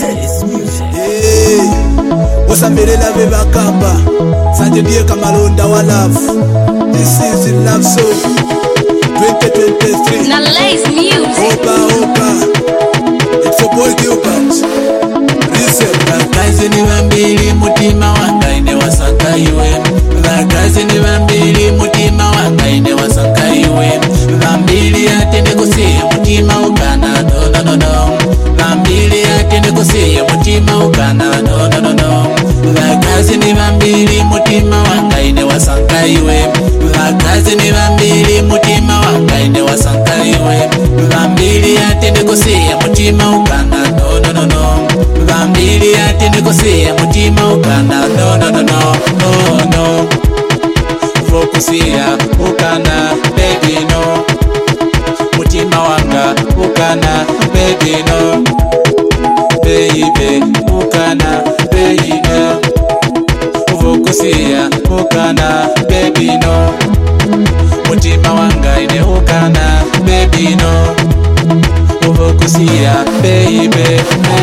Osamelela bebakamba Sanje diye kamalonda wa love. This is the love song 2023 Na Lace Music. Opa It's your boy Gilbert. Listen. Vakazi ni vambili mutima wanga ine wasaka iwe. Vakazi ni vambili mutima wanga ine wasaka iwe. Vambili atende kusiya mutima ukana no. Vambili atende kusiya mutima ukana no. Vakazi ni vambili mutima wanga ine wasaka iwe. Vakazi ni vambili mutima wanga ine wasaka iwe. Vambili atende kusiya mutima ukana no. Vambili atende kusiya mutima ukana no. Fokusiya ukana baby no. Mutima wanga ukana baby no. Baby ukana baby no. Fokusiya ukana baby no. Mutima wanga ine ukana baby no. Fokusiya baby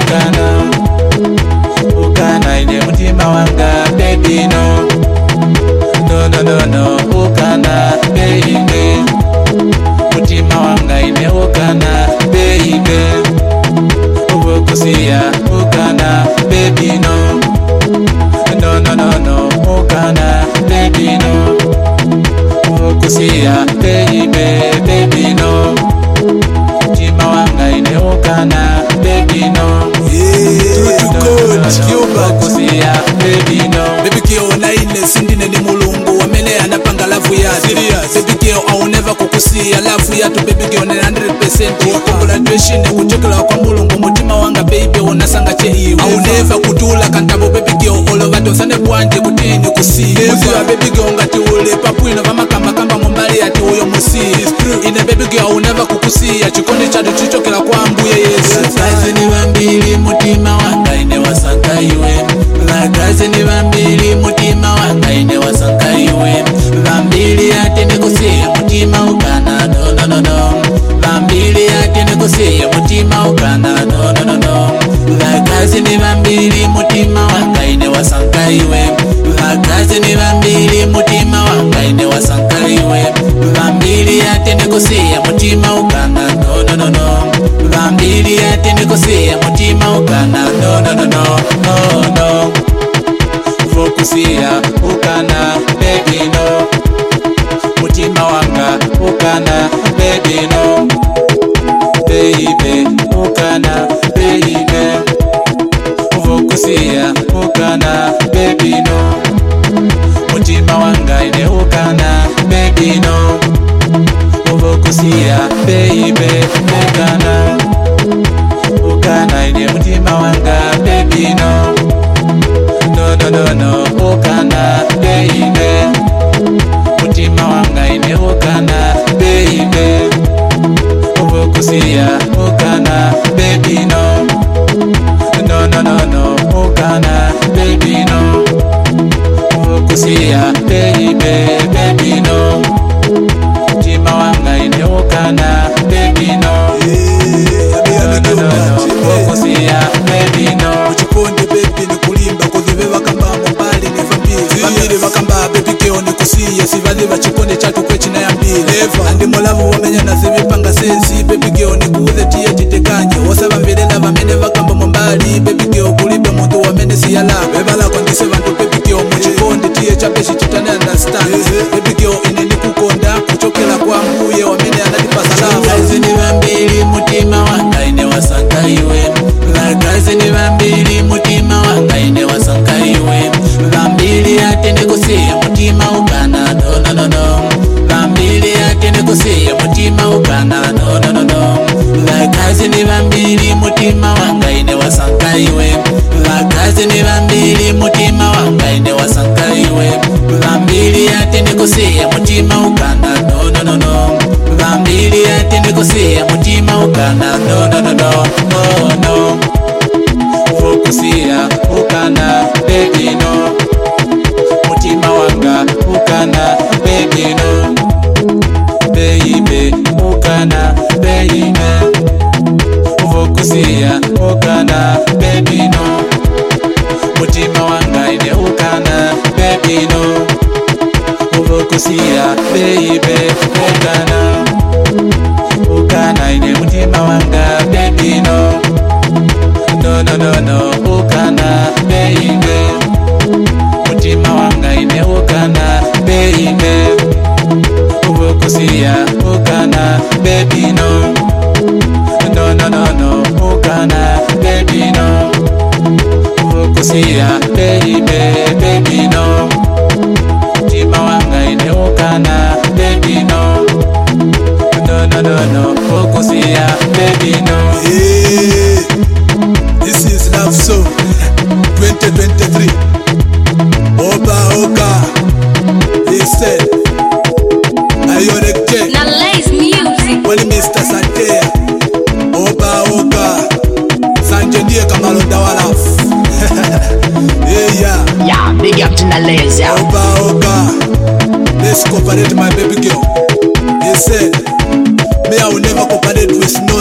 ukana ine mutima wanga baby no. Ukana baby mutima wanga ine ukana baby. Fokusiya ukana baby no. Ukana baby no. Fokusiya baby no. Mutima wanga ine ukana baby no. True to God, Gilbert. Fokusiya baby no. Baby girl na ine sindine ni mulungu wamele anapanga lavu yatu. Baby girl au never kukusiya lavu yatu. Baby girl ni 100% congratulations kuchokela kwa mulungu mutima wanga baby unasanga cheiwe. Au never kutula kantabo baby girl all over dosane bwanje kutini kusiya. Muziwa baby girl ngati ule papuino kamba mumbali ati uyo musi. Ine baby girl au never kukusiya chikondi chadu chichokela kwa mbuye Yesu. Vakazi ni vambili mutima wanga ine wasaka iwe. Vakazi ni vambili mutima wanga ine wasaka iwe. Vambili atende kusiya mutima ukana no. Vambili atende kusiya mutima ukana no. Vakazi ni vambili mutima wanga ine wasaka iwe. Vakazi ni vambili mutima wanga ine wasaka iwe. Vambili atende kusiya mutima ukana no. Vambili atende kusiya mutima ukana no. Fokusiya ukana baby no. Mutima wanga ukana baby no. Baby ukana baby. Fokusiya ukana baby no. Mutima wanga ine ukana baby no. Fokusiya baby ukana ine mutima wanga baby no. Ukana baby mutima wanga ine ukana baby. Fokusiya ukana baby no. Ukana baby no. Fokusiya baby no. Mutima wanga ine ukana baby no. Fokusiya baby no. Uchikondi baby ni kulimba kuzive wakamba mbali ni family wakamba baby girl ni kusiya sivali vachikondi chatu kwechina ya mbili andi molavu wamenya na zivipanga sensi baby girl ni kuuze tia titekanye wasaba mvirenda vamene wakamba mbali baby girl kulibe muntu wamene siyala bevala kondise vantu baby girl muchikondi tia chapeshi chitane understand baby girl ine ni kukonda kuchokela kwa mbuye wamene ananipa salama. Vakazi ni vambili mutima wanga ine wasaka iwe. Vakazi ni vambili mutima wanga ine wasaka iwe. Vambili atende kusiya mutima ukana no. Vambili atende kusiya mutima ukana no. Vakazi ni vambili mutima wanga ine wasaka iwe. Vakazi ni vambili mutima wanga ine wasaka iwe. Vambili atende kusiya mutima ukana no. Vambili atende kusiya mutima ukana no. Fokusiya ukana baby no. Mutima wanga ukana baby no. Baby ukana baby no. Fokusiya ukana baby baby no. Mutima wanga ine ukana, baby no. Uvokusia, baby, ukana. Ukana ine mutima wanga, baby no. No, no, no, no, ukana, baby. Mutima wanga ine ukana, baby. Uvokusia, ukana, baby no. No, no, no, no, ukana, baby no. Uvokusia, baby, baby no. Mutima wanga ine ukana, baby no. No, no, no, no, uvokusia, baby no. Yeah, this is Love Song 2023. Oba Oka, listen. Ayorekte. Now Lace Music. Wali Mr. Santea. Oba Oka. Sanje ndiye kamalonda walafu. Yeah. Yeah, big up to Nalays, yeah. Oba Oka. Let's cooperate my baby girl. He said, me I will never cooperate with no